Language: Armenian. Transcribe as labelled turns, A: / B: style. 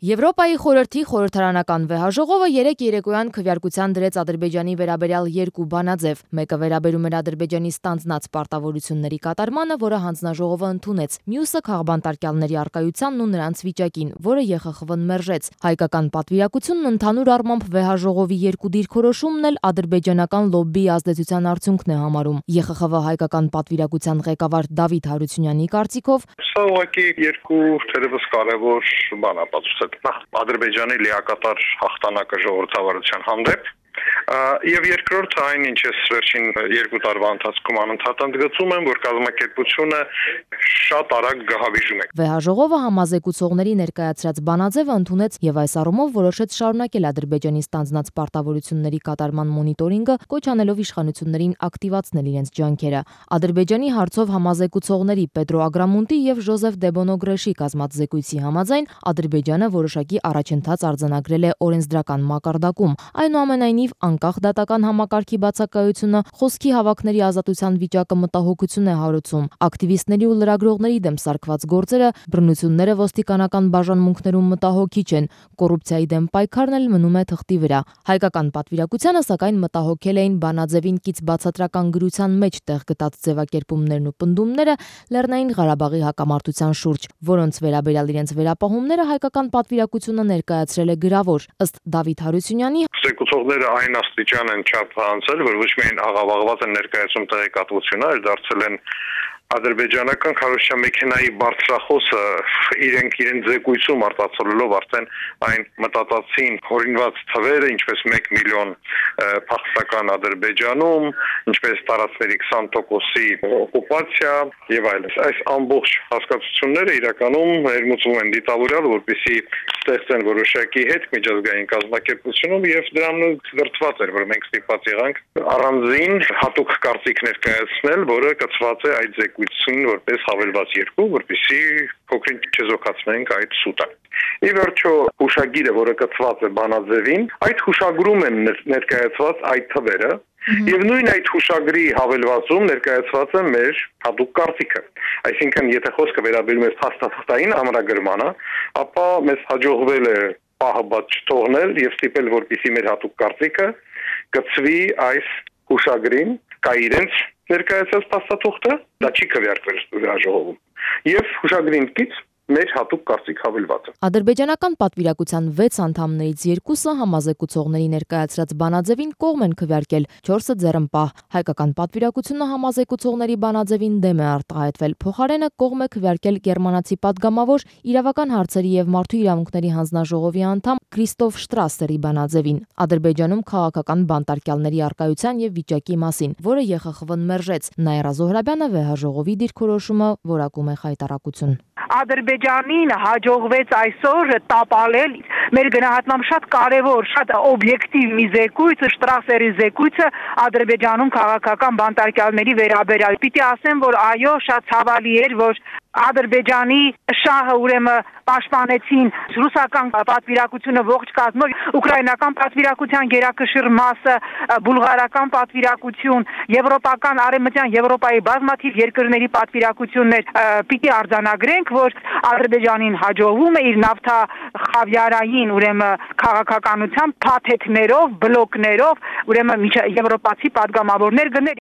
A: Եվրոպայի խորհրդի խորհրդարանական վեհաժողովը երեկ երեկոյան քվեարկության դրեց Ադրբեջանի վերաբերյալ երկու բանաձև։ Մեկը վերաբերում էր Ադրբեջանի ստանձնած պարտավորությունների կատարմանը, որը հանձնաժողովը ընդունեց, մյուսը քաղբանտարկյալների առկայությանն ու նրանց վիճակին, որը ԵԽԽՎ-ն մերժեց։ Հայկական պատվիրակությունն ընդհանուր առմամբ վեհաժողովի երկու դիրքորոշումն էլ ադրբեջանական լոբբիի ազդեցության արդյունքն է համարում։ ԵԽԽՎ հայկական պատվիրակության ղեկավար Դավիթ Հարությունյանի կարծիքով
B: Սա ուղղակի երկու թերևս կարևոր բան ապացուցել։ Ադրբեջանի լիակատար հաղթանակը ժողովրդավարության հանդեպ եւ երկրորդը այն ինչ ես վերջին երկու տարվա ընթացքում անընդհատ ընդգծում եմ, որ կազմակերպությունը շատ արագ գահավիժում է։
A: Վեհաժողովը համազեկուցողների ներկայացրած բանաձևը ընդունեց եւ այս առումով որոշեց շարունակել Ադրբեջանի ստանձնած պարտավորությունների կատարման մոնիտորինգը, կոչ անելով իշխանություններին ակտիվացնել իրենց ջանքերը։ Ադրբեջանի հարցով համազեկուցողների Պետրո Ագրամունտի եւ Ժոզեֆ Դեբոնոգրեշի կազմած զեկույցի համաձայն Ադրբեջանը որոշակի առաջընթաց արձանագրել է օրենսդրական մակարդակում։ Այնուամենայնիվ անկախ դատական համակարգի բացակայությունը, խոսքի հավաքների ազատության վիճակը մտահոգություն է հարուցում։ Ակտիվիստների ու լրագրողների դեմ սարքված գործերը, բռնությունները ոստիկանական բաժանմունքներում մտահոգիչ են, կոռուպցիայի դեմ պայքարն էլ մնում է թղթի վրա։ Հայկական պատվիրակությանը սակայն մտահոգել էին բանաձևին կից բացատրական գրության մեջ տեղ գտած ձևակերպումներն ու պնդումները Լեռնային Ղարաբաղի հակամարտության շուրջ, որոնց վերաբերյալ իրենց վերապահումները հայկական պատվիրակությունը ներկայացրել է գրավոր։ Ըստ Դավիթ Հարությունյանի
B: Զեկուցողները այն աստիճան են չափ հանցել, որ ոչ միայն աղավաղված են ներկայացում տեղեկատվությունը, այլ դարձել են ադրբեջանական քարոզչության մեքենայի բարձրախոսը իրենք զեկույցում արտացոլելով արդեն այն մտածածին հորինված թվերը, ինչպես 1 միլիոն փախստական Ադրբեջանում, ինչպես տարածքների 20%-ի օկուպացիա եւ այլն։ Այս ամբողջ հասկացությունները իրականում ներմուծվում են դիտավորյալ, որպեսզի ստեղծեն որոշակի հետ միջազգային կազմակերպությունում եւ դրանով դրդված էր, որ մենք ստիպված եղանք առանձին հատուկ կարծիք ներկայացնել, որը կցված է այդ զեկույցին որպես հավելված երկու, որպեսզի փոքրինչ չեզոքացնենք այդ սուտը։ Ի վերջո հուշագիրը, որը կցված է բանաձևին, այդ հուշագրում են ներկայացված այդ թվերը Եվ նույն այդ հուշագրի հավելվածում ներկայացված է մեր հատուկ կարծիքը։ Այսինքն, եթե խոսքը վերաբերում է փաստաթղթային ամրագրմանը, ապա մեզ հաջողվել է պահը բաց չթողնել եւ ստիպել, որպեսզի մեր հատուկ կարծիքը կցվի այս հուշագրին, կա իրենց ներկայացած փաստաթղթը, դա չի քվեարկվել վեհաժողովում։ Եվ հուշագրին կից մեր հատուկ կարծիք հավելվածը։
A: Ադրբեջանական պատվիրակության 6 անդամներից 2-ը համազեկուցողների ներկայացրած բանաձևին կողմ են քվեարկել, 4-ը ձեռնպահ։ Հայկական պատվիրակությունը համազեկուցողների բանաձևին դեմ է արտահայտվել, փոխարենը կողմ է քվեարկել գերմանացի падգամավոր իրավական հարցերի եւ մարդու իրավունքների հանձնաժողովի անդամ Քրիստոֆ Շտրասերի բանաձևին։ Ադրբեջանում քաղաքական բանտարկյալների առկայության եւ վիճակի մասին, որը ԵԽԽՎ-ն մերժեց։ Նաիրա Զոհրաբյանը վեհաժողովի դիրքորոշումը որակում է խայտառակություն։
C: Ադրբեջանին հաջողվեց այսօր տապալել մեր գնահատմամբ շատ կարևոր, շատ օբյեկտիվ մի զեկույց, Շտրասերի զեկույցը Ադրբեջանում քաղաքական բանտարկյալների վերաբերյալ։ Պիտի ասեմ, որ այո, շատ ցավալի էր, որ Ադրբեջանի շահը ուրեմն պաշտպանեցին ռուսական պատվիրակությունը ողջ կազմով, ուկրաինական պատվիրակության գերակշիռ մասը, բուլղարական պատվիրակություն, եվրոպական արևմտյան Եվրոպայի բազմաթիվ երկրների պատվիրակություններ պիտի արձանագրենք, որ Ադրբեջանին հաջողվում է իր նավթախավիարային ուրեմն քաղաքականության փաթեթներով, բլոկներով ուրեմն եվրոպացի падգամավորներ գնել։